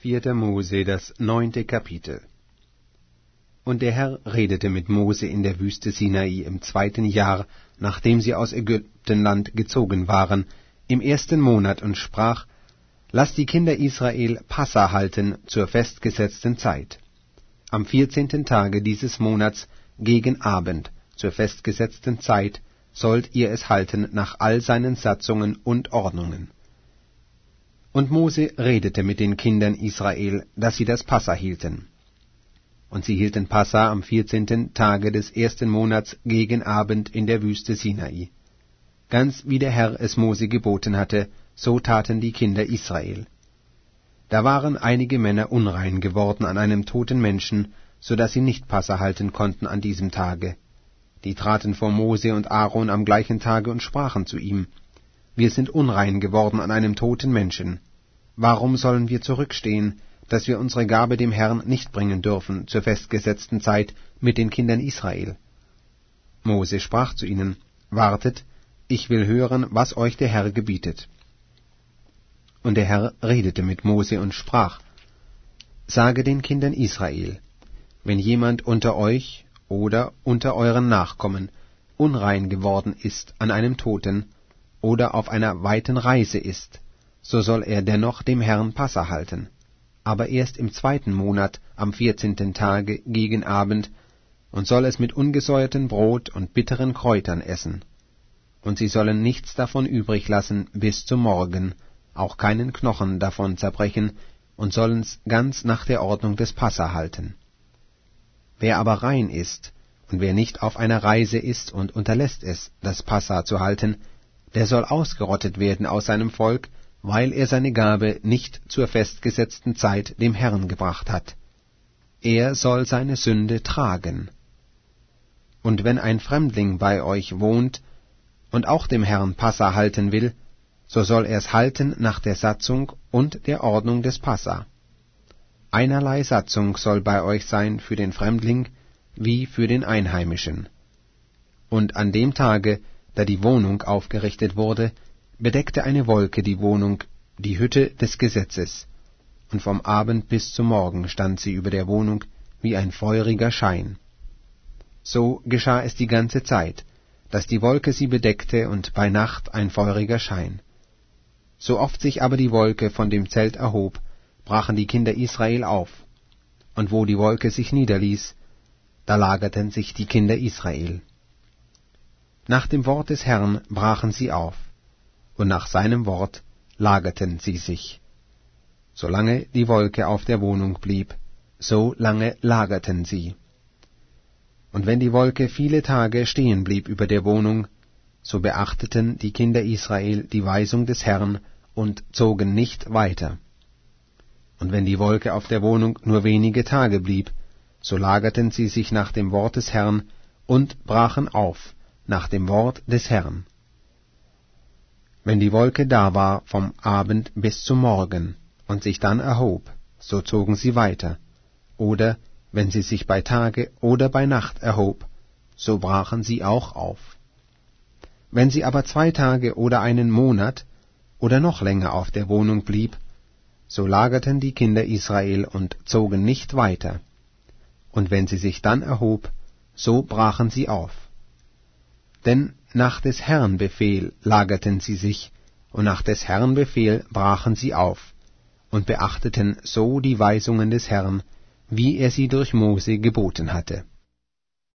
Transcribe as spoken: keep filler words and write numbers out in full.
Vierter Mose, das neunte Kapitel. Und der Herr redete mit Mose in der Wüste Sinai im zweiten Jahr, nachdem sie aus Ägyptenland gezogen waren, im ersten Monat, und sprach: Lasst die Kinder Israel Passa halten zur festgesetzten Zeit. Am vierzehnten Tage dieses Monats gegen Abend, zur festgesetzten Zeit, sollt ihr es halten nach all seinen Satzungen und Ordnungen. Und Mose redete mit den Kindern Israel, dass sie das Passa hielten. Und sie hielten Passa am vierzehnten Tage des ersten Monats gegen Abend in der Wüste Sinai. Ganz wie der Herr es Mose geboten hatte, so taten die Kinder Israel. Da waren einige Männer unrein geworden an einem toten Menschen, so dass sie nicht Passa halten konnten an diesem Tage. Die traten vor Mose und Aaron am gleichen Tage und sprachen zu ihm: Wir sind unrein geworden an einem toten Menschen. Warum sollen wir zurückstehen, dass wir unsere Gabe dem Herrn nicht bringen dürfen zur festgesetzten Zeit mit den Kindern Israel? Mose sprach zu ihnen: Wartet, ich will hören, was euch der Herr gebietet. Und der Herr redete mit Mose und sprach: Sage den Kindern Israel: Wenn jemand unter euch oder unter euren Nachkommen unrein geworden ist an einem Toten oder auf einer weiten Reise ist, so soll er dennoch dem Herrn Passa halten, aber erst im zweiten Monat am vierzehnten Tage gegen Abend, und soll es mit ungesäuertem Brot und bitteren Kräutern essen. Und sie sollen nichts davon übrig lassen bis zum Morgen, auch keinen Knochen davon zerbrechen, und sollen's ganz nach der Ordnung des Passa halten. Wer aber rein ist, und wer nicht auf einer Reise ist und unterlässt es, das Passa zu halten, der soll ausgerottet werden aus seinem Volk, weil er seine Gabe nicht zur festgesetzten Zeit dem Herrn gebracht hat. Er soll seine Sünde tragen. Und wenn ein Fremdling bei euch wohnt und auch dem Herrn Passa halten will, so soll er es halten nach der Satzung und der Ordnung des Passa. Einerlei Satzung soll bei euch sein für den Fremdling wie für den Einheimischen. Und an dem Tage, da die Wohnung aufgerichtet wurde, bedeckte eine Wolke die Wohnung, die Hütte des Gesetzes, und vom Abend bis zum Morgen stand sie über der Wohnung wie ein feuriger Schein. So geschah es die ganze Zeit, dass die Wolke sie bedeckte und bei Nacht ein feuriger Schein. So oft sich aber die Wolke von dem Zelt erhob, brachen die Kinder Israel auf, und wo die Wolke sich niederließ, da lagerten sich die Kinder Israel. Nach dem Wort des Herrn brachen sie auf, und nach seinem Wort lagerten sie sich. Solange die Wolke auf der Wohnung blieb, so lange lagerten sie. Und wenn die Wolke viele Tage stehen blieb über der Wohnung, so beachteten die Kinder Israel die Weisung des Herrn und zogen nicht weiter. Und wenn die Wolke auf der Wohnung nur wenige Tage blieb, so lagerten sie sich nach dem Wort des Herrn und brachen auf, nach dem Wort des Herrn. Wenn die Wolke da war vom Abend bis zum Morgen und sich dann erhob, so zogen sie weiter, oder wenn sie sich bei Tage oder bei Nacht erhob, so brachen sie auch auf. Wenn sie aber zwei Tage oder einen Monat oder noch länger auf der Wohnung blieb, so lagerten die Kinder Israel und zogen nicht weiter. Und wenn sie sich dann erhob, so brachen sie auf. Denn nach des Herrn Befehl lagerten sie sich, und nach des Herrn Befehl brachen sie auf, und beachteten so die Weisungen des Herrn, wie er sie durch Mose geboten hatte.